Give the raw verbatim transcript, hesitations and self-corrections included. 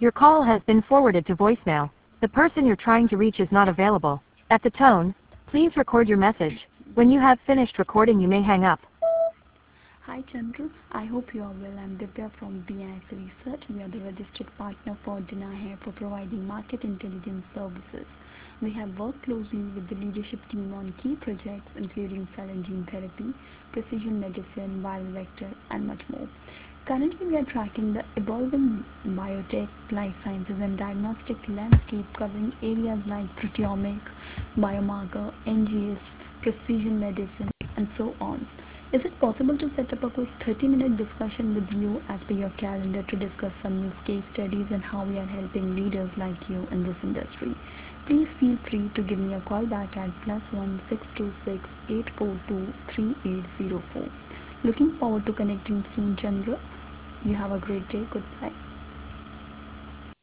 Your call has been forwarded to voicemail. The person you're trying to reach is not available. At the tone, please record your message. When you have finished recording, you may hang up. Hi Chandru, I hope you are well. I'm Divya from B I S Research. We are the registered partner for Dinahair for providing market intelligence services. We have worked closely with the leadership team on key projects including cell and gene therapy, precision medicine, viral vector, and much more. Currently, we are tracking the evolving biotech, life sciences, and diagnostic landscape covering areas like proteomics, biomarker, N G S, precision medicine, and so on. Is it possible to set up a quick thirty minute discussion with you as per your calendar to discuss some new case studies and how we are helping leaders like you in this industry? Please feel free to give me a call back at plus one six two six eight four two three eight zero four. Looking forward to connecting soon, Chandra. You have a great day. Goodbye.